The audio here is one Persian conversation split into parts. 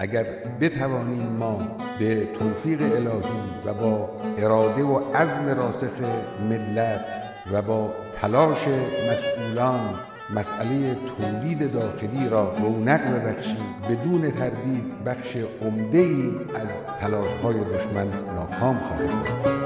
اگر بتوانیم ما به توفیق الهی و با اراده و عزم راسخ ملت و با تلاش مسئولان مسئله تولید داخلی را رونق ببخشیم، بدون تردید بخش عمده‌ای از تلاش‌های دشمن ناکام خواهد بود.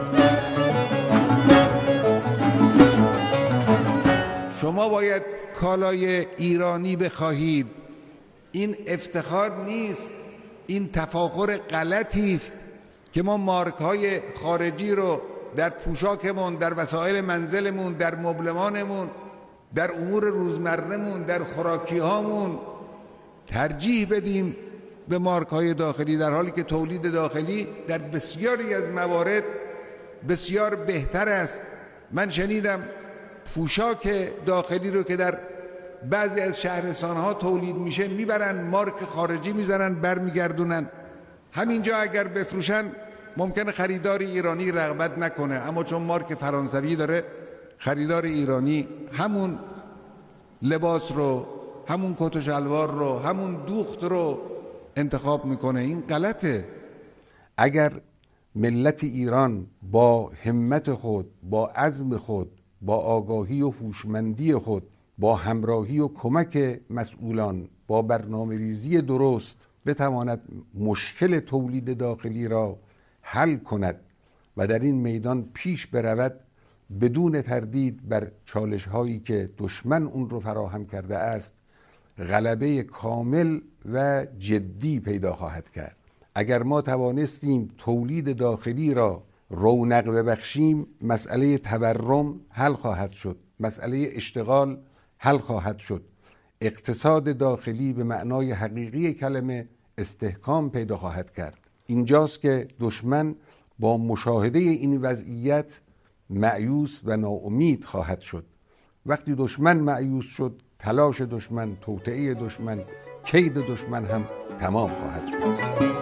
شما باید کالای ایرانی بخواهید. این افتخار نیست، این تفاخر غلطی است که ما مارک‌های خارجی رو در پوشاکمون، در وسایل منزلمون، در مبلمانمون، در امور روزمره‌مون، در خوراکی‌هامون ترجیح بدیم به مارک‌های داخلی، در حالی که تولید داخلی در بسیاری از موارد بسیار بهتر است. من شنیدم پوشاک داخلی رو که در بعضی از شهرستان‌ها تولید میشه میبرن مارک خارجی میزنن برمیگردونن. همینجا اگر بفروشن ممکنه خریدار ایرانی رغبت نکنه، اما چون مارک فرانسوی داره خریدار ایرانی همون لباس رو، همون کت و شلوار رو، همون دوخت رو انتخاب میکنه. این غلطه. اگر ملت ایران با همت خود، با عزم خود، با آگاهی و هوشمندی خود، با همراهی و کمک مسئولان، با برنامه‌ریزی درست بتواند مشکل تولید داخلی را حل کند و در این میدان پیش برود، بدون تردید بر چالش‌هایی که دشمن اون رو فراهم کرده است غلبه کامل و جدی پیدا خواهد کرد. اگر ما توانستیم تولید داخلی را رونق ببخشیم، مسئله تورم حل خواهد شد، مسئله اشتغال حل خواهد شد، اقتصاد داخلی به معنای حقیقی کلمه استحکام پیدا خواهد کرد. اینجاست که دشمن با مشاهده این وضعیت مایوس و ناامید خواهد شد. وقتی دشمن مایوس شد، تلاش دشمن، توطئه دشمن، کید دشمن هم تمام خواهد شد.